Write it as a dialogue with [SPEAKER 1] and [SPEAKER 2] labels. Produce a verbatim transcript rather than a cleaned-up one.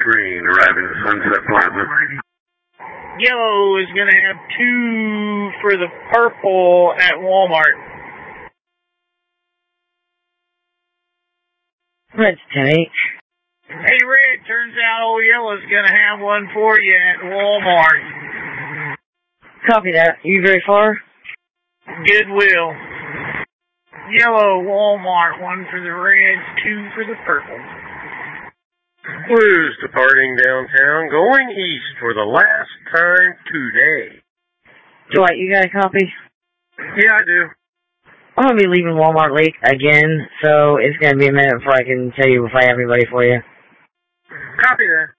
[SPEAKER 1] Green arriving at Sunset Plaza.
[SPEAKER 2] Yellow is going to have two for the purple at Walmart.
[SPEAKER 3] Red's ten eight.
[SPEAKER 2] Hey, Red, turns out old Yellow's going to have one for you at Walmart.
[SPEAKER 3] Copy that. You very far?
[SPEAKER 2] Goodwill. Yellow, Walmart, one for the reds, two for the purple.
[SPEAKER 1] Blues departing downtown, going east for the last time today.
[SPEAKER 3] Dwight, you got a copy?
[SPEAKER 1] Yeah, I do.
[SPEAKER 3] I'm going to be leaving Walmart late again, so it's going to be a minute before I can tell you if I have anybody for you.
[SPEAKER 1] Copy that.